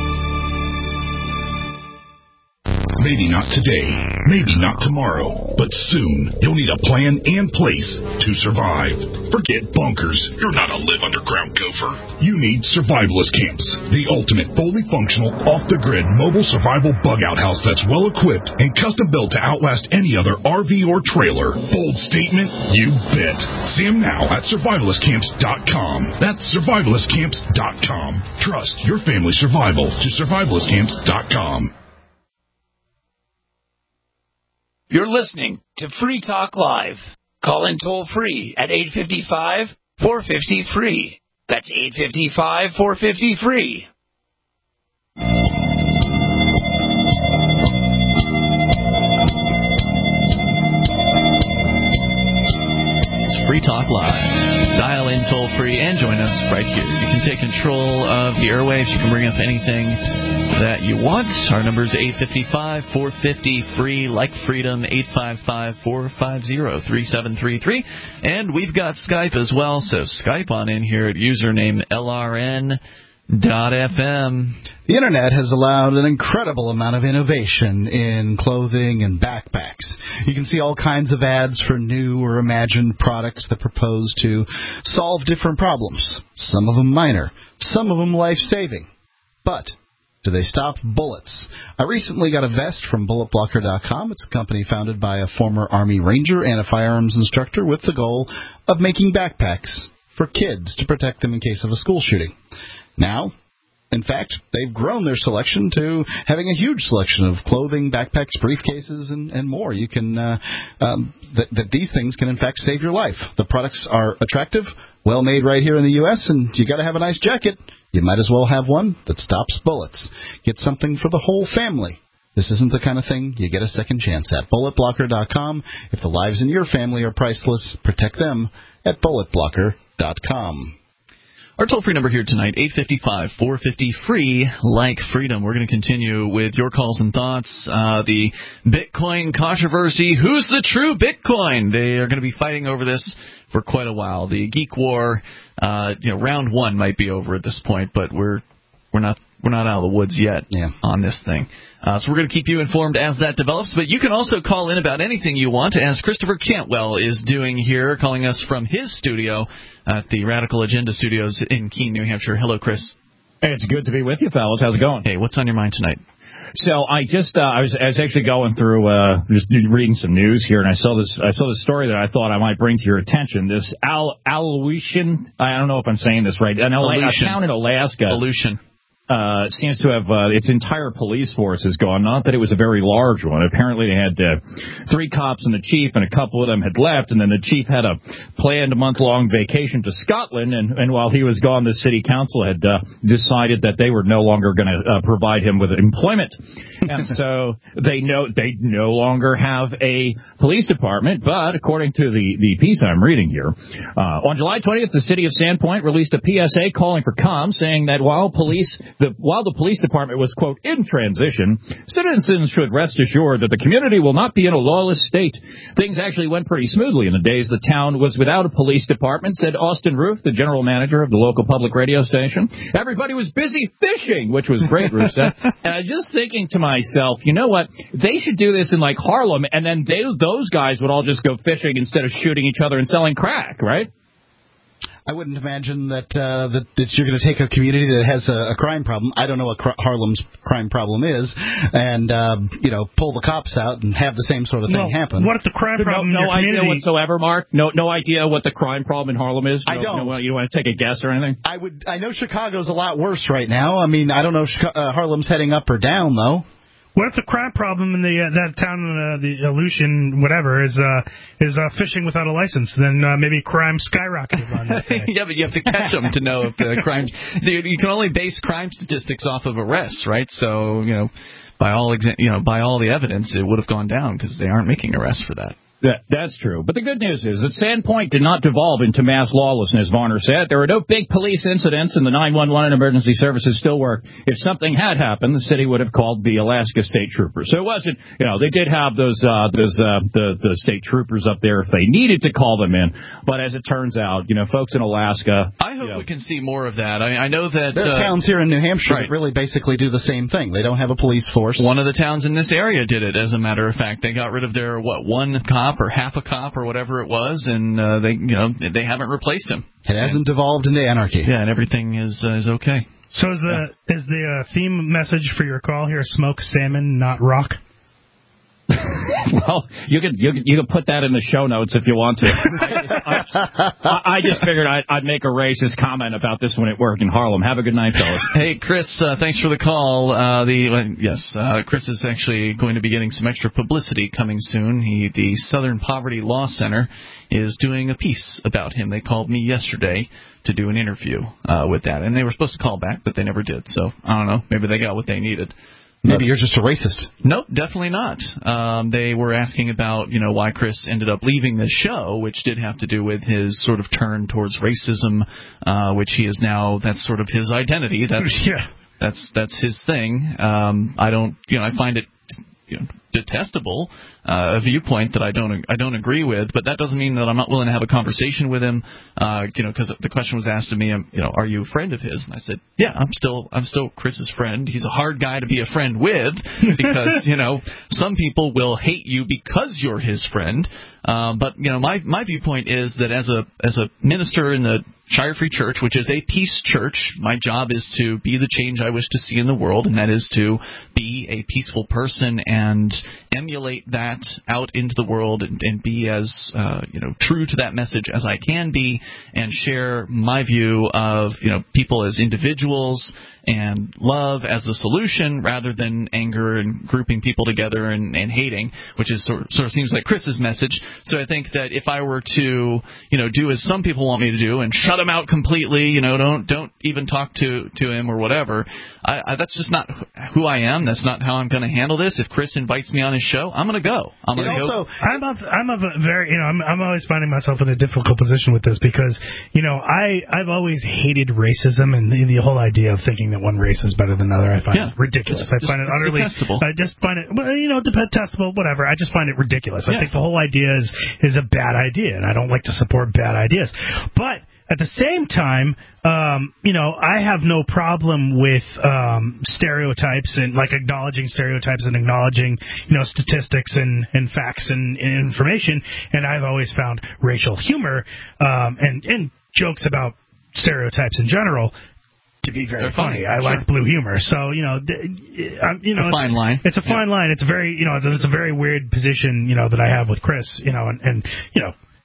Maybe not today, maybe not tomorrow, but soon you'll need a plan and place to survive. Forget bunkers. You're not a live underground gopher. You need survivalist camps, the ultimate fully functional, off-the-grid mobile survival bug-out house that's well-equipped and custom-built to outlast any other RV or trailer. Bold statement? You bet. See them now at survivalistcamps.com. That's survivalistcamps.com. Trust your family's survival to survivalistcamps.com. You're listening to Free Talk Live. Call in toll-free at 855-450-FREE. That's 855-450-FREE. It's Free Talk Live. Dial in toll-free and join us right here. You can take control of the airwaves. You can bring up anything that you want. Our number is 855-450-FREE, like freedom, 855-450-3733. And we've got Skype as well, so Skype on in here at username LRN.FM. The Internet has allowed an incredible amount of innovation in clothing and backpacks. You can see all kinds of ads for new or imagined products that propose to solve different problems. Some of them minor, some of them life-saving. But do they stop bullets? I recently got a vest from BulletBlocker.com. It's a company founded by a former Army Ranger and a firearms instructor with the goal of making backpacks for kids to protect them in case of a school shooting. Now, in fact, they've grown their selection to having a huge selection of clothing, backpacks, briefcases, and more. You can that these things can in fact save your life. The products are attractive, well made right here in the U.S., and you got to have a nice jacket. You might as well have one that stops bullets. Get something for the whole family. This isn't the kind of thing you get a second chance at. BulletBlocker.com. If the lives in your family are priceless, protect them at BulletBlocker.com. Our toll-free number here tonight, 855-450-FREE, like freedom. We're going to continue with your calls and thoughts. The Bitcoin controversy. Who's the true Bitcoin? They are going to be fighting over this for quite a while. The geek war, round one might be over at this point, but we're not out of the woods yet on this thing. So we're going to keep you informed as that develops. But you can also call in about anything you want, as Christopher Cantwell is doing here, calling us from his studio at the Radical Agenda Studios in Keene, New Hampshire. Hello, Chris. Hey, it's good to be with you, fellas. How's it going? Hey, what's on your mind tonight? So I just I was actually going through just reading some news here, and I saw this story that I thought I might bring to your attention. This Aleutian, I don't know if I'm saying this right, a town in Alaska. Aleutian. seems to have its entire police force is gone. Not that it was a very large one. Apparently they had 3 cops and the chief, and a couple of them had left, and then the chief had a planned month-long vacation to Scotland, and while he was gone, the city council had decided that they were no longer going to provide him with employment. And so they no longer have a police department, but according to the piece I'm reading here, on July 20th, the city of Sandpoint released a PSA calling for calm, saying that while the police department was, quote, in transition, citizens should rest assured that the community will not be in a lawless state. Things actually went pretty smoothly in the days the town was without a police department, said Austin Roof, the general manager of the local public radio station. Everybody was busy fishing, which was great, Roof said. And I was just thinking to myself, you know what? They should do this in, like, Harlem, and then those guys would all just go fishing instead of shooting each other and selling crack, right? I wouldn't imagine that you're going to take a community that has a crime problem. I don't know what Harlem's crime problem is, and pull the cops out and have the same sort of thing happen. What if the crime problem? No idea whatsoever, Mark. No idea what the crime problem in Harlem is. I don't. You want to take a guess or anything? I know Chicago's a lot worse right now. I mean, I don't know if Harlem's heading up or down though. What if the crime problem in that town, the Aleutian, whatever, is fishing without a license? Then maybe crime skyrocketed on that day. Yeah, but you have to catch them to know if the crime. You can only base crime statistics off of arrests, right? So by all the evidence, it would have gone down because they aren't making arrests for that. That's true. But the good news is that Sandpoint did not devolve into mass lawlessness, Varner said. There were no big police incidents, and the 911 and emergency services still work. If something had happened, the city would have called the Alaska State Troopers. So it wasn't, they did have the state troopers up there if they needed to call them in. But as it turns out, folks in Alaska. I hope we can see more of that. I know that there are towns here in New Hampshire that really basically do the same thing. They don't have a police force. One of the towns in this area did it, as a matter of fact. They got rid of their one cop or half a cop or whatever it was, and they haven't replaced him. It hasn't devolved into anarchy. Yeah, and everything is okay. So is the theme message for your call here smoke salmon, not rock? Well, you could put that in the show notes if you want to. I just figured I'd make a racist comment about this when it worked in Harlem. Have a good night, fellas. Hey, Chris, thanks for the call. Chris is actually going to be getting some extra publicity coming soon. The Southern Poverty Law Center is doing a piece about him. They called me yesterday to do an interview with that, and they were supposed to call back, but they never did. So I don't know. Maybe they got what they needed. Maybe you're just a racist. Nope, definitely not. They were asking about, why Chris ended up leaving the show, which did have to do with his sort of turn towards racism, which he is now. That's sort of his identity. That's his thing. I find it detestable, a viewpoint that I don't agree with, but that doesn't mean that I'm not willing to have a conversation with him, because the question was asked to me, are you a friend of his? And I said, yeah, I'm still Chris's friend. He's a hard guy to be a friend with because, some people will hate you because you're his friend. But my viewpoint is that as a minister in the Shire Free Church, which is a peace church, my job is to be the change I wish to see in the world, and that is to be a peaceful person and emulate that out into the world and be as true to that message as I can be, and share my view of people as individuals and love as the solution rather than anger and grouping people together and hating, which is sort of seems like Chris's message. So I think that if I were to do as some people want me to do and shut him out completely, don't even talk to him or whatever, that's just not who I am. That's not how I'm going to handle this. If Chris invites me on his show, I'm going to go. I'm always finding myself in a difficult position with this because I've always hated racism and the whole idea of thinking that one race is better than another. I find it ridiculous. I find it utterly detestable. I just find it detestable. Whatever. I just find it ridiculous. I think the whole idea is a bad idea, and I don't like to support bad ideas. But at the same time, I have no problem with stereotypes and acknowledging stereotypes and acknowledging statistics and facts and information. And I've always found racial humor and jokes about stereotypes in general to be very funny. I like blue humor, so a fine line. It's a fine line. It's a very it's a very weird position that I have with Chris.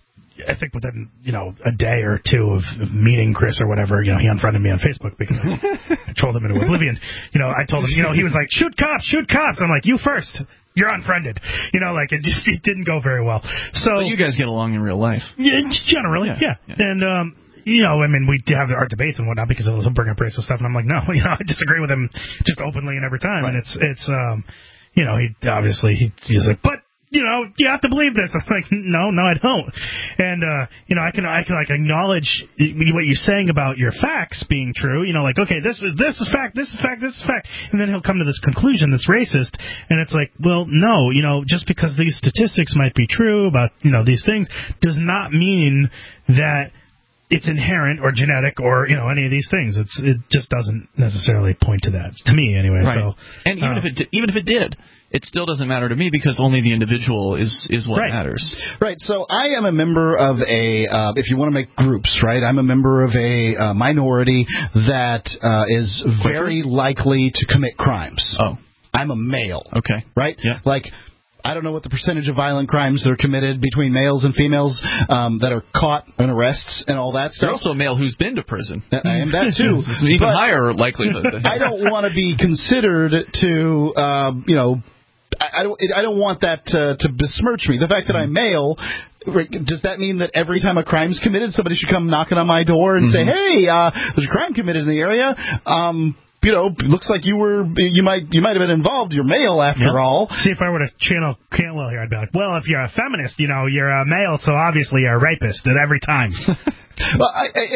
I think within, a day or two of meeting Chris or whatever, he unfriended me on Facebook because I trolled him into oblivion. I told him, he was like, shoot cops. I'm like, you first. You're unfriended. It didn't go very well. So but you guys get along in real life. Yeah, generally, yeah. And, we have our debates and whatnot because he'll bring up racist stuff, and I'm like, no, I disagree with him just openly and every time. Right. And he's like, but, you have to believe this. I'm like, no, I don't. And, I can like acknowledge what you're saying about your facts being true. Okay, this is fact, this is fact. And then he'll come to this conclusion that's racist. And it's like, well, no, just because these statistics might be true about, these things does not mean that it's inherent or genetic or, any of these things. It just doesn't necessarily point to that, to me anyway. Right. So, and even if it did, it still doesn't matter to me because only the individual is what matters. Right. So I am a member of if you want to make groups, right, I'm a member of a minority that is very likely to commit crimes. Oh. I'm a male. Okay. Right? Yeah. I don't know what the percentage of violent crimes that are committed between males and females that are caught and arrests and all that stuff. You're also a male who's been to prison. I am that too. It's an even higher likelihood. I don't want to be considered to, I don't want that to besmirch me. The fact that I'm male, does that mean that every time a crime's committed, somebody should come knocking on my door and say, hey, there's a crime committed in the area? Looks like you might have been involved. You're male after all. See, if I were to channel Cantwell here, I'd be like, well, if you're a feminist, you're a male, so obviously you're a rapist at every time. Well,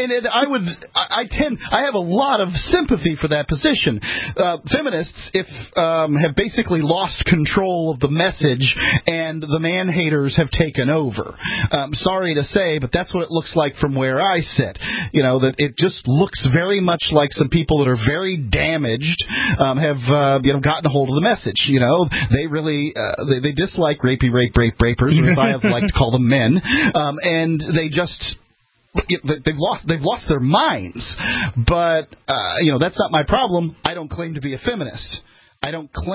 I have a lot of sympathy for that position. Feminists, have basically lost control of the message, and the man-haters have taken over. Sorry to say, but that's what it looks like from where I sit. That it just looks very much like some people that are very damaged have gotten a hold of the message. They really they dislike rapers, as I have liked to call them men, and they just. They've lost their minds, but that's not my problem. I don't claim to be a feminist. I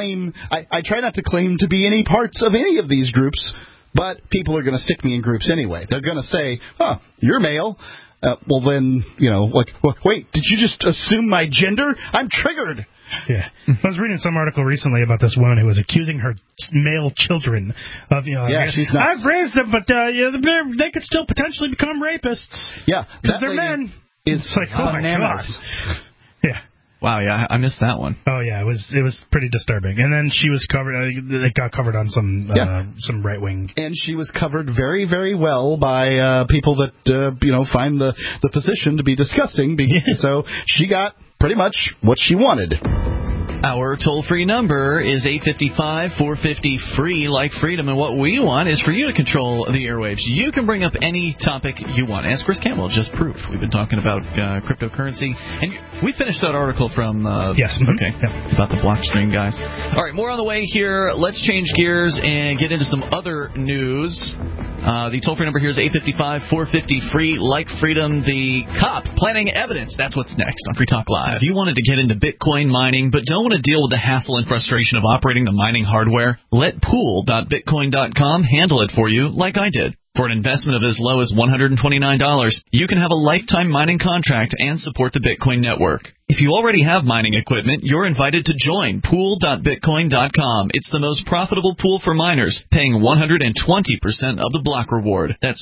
try not to claim to be any parts of any of these groups, but people are going to stick me in groups anyway. They're going to say, "Oh, you're male." Well, then wait, did you just assume my gender? I'm triggered. Yeah, I was reading some article recently about this woman who was accusing her male children of, she's nuts. I've raised them, but they could still potentially become rapists. Yeah, because they're men. It's like, oh my God. Yeah. Wow, yeah, I missed that one. Oh yeah, it was pretty disturbing. And then she was covered. It got covered on some right wing. And she was covered very, very well by people that find the position to be disgusting. So she got pretty much what she wanted. Our toll-free number is 855-450-FREE, like freedom, and what we want is for you to control the airwaves. You can bring up any topic you want. Ask Chris Campbell, just proof. We've been talking about cryptocurrency, and we finished that article from... yes. Okay, about the blockstream guys. All right, more on the way here. Let's change gears and get into some other news. The toll-free number here is 855-450-FREE, like freedom. The cop planting evidence. That's what's next on Free Talk Live. If you wanted to get into Bitcoin mining, but don't want to deal with the hassle and frustration of operating the mining hardware, let pool.bitcoin.com handle it for you like I did. For an investment of as low as $129, you can have a lifetime mining contract and support the Bitcoin network. If you already have mining equipment, you're invited to join pool.bitcoin.com. It's the most profitable pool for miners, paying 120% of the block reward. That's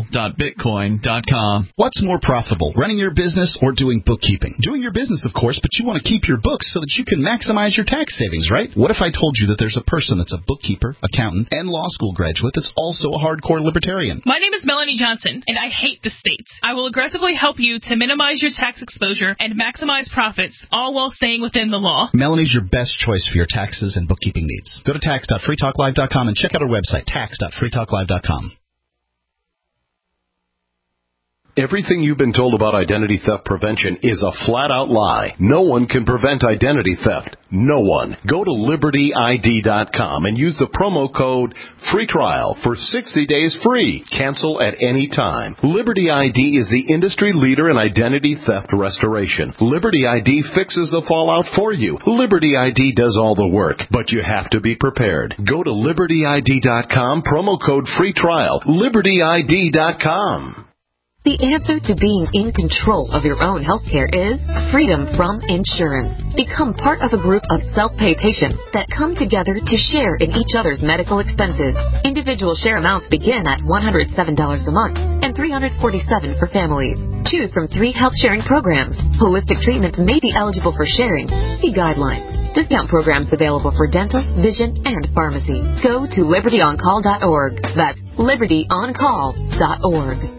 pool.bitcoin.com. What's more profitable, running your business or doing bookkeeping? Doing your business, of course, but you want to keep your books so that you can maximize your tax savings, right? What if I told you that there's a person that's a bookkeeper, accountant, and law school graduate that's also a hardcore libertarian? My name is Melanie Johnson, and I hate the states. I will aggressively help you to minimize your tax exposure and maximize profits, all while staying within the law. Melanie's your best choice for your taxes and bookkeeping needs. Go to tax.freetalklive.com and check out our website, tax.freetalklive.com. Everything you've been told about identity theft prevention is a flat-out lie. No one can prevent identity theft. No one. Go to LibertyID.com and use the promo code Free Trial for 60 days free. Cancel at any time. Liberty ID is the industry leader in identity theft restoration. Liberty ID fixes the fallout for you. Liberty ID does all the work, but you have to be prepared. Go to LibertyID.com, promo code Free Trial. LibertyID.com. The answer to being in control of your own healthcare is freedom from insurance. Become part of a group of self-pay patients that come together to share in each other's medical expenses. Individual share amounts begin at $107 a month and $347 for families. Choose from 3 health-sharing programs. Holistic treatments may be eligible for sharing. See guidelines. Discount programs available for dental, vision, and pharmacy. Go to libertyoncall.org. That's libertyoncall.org.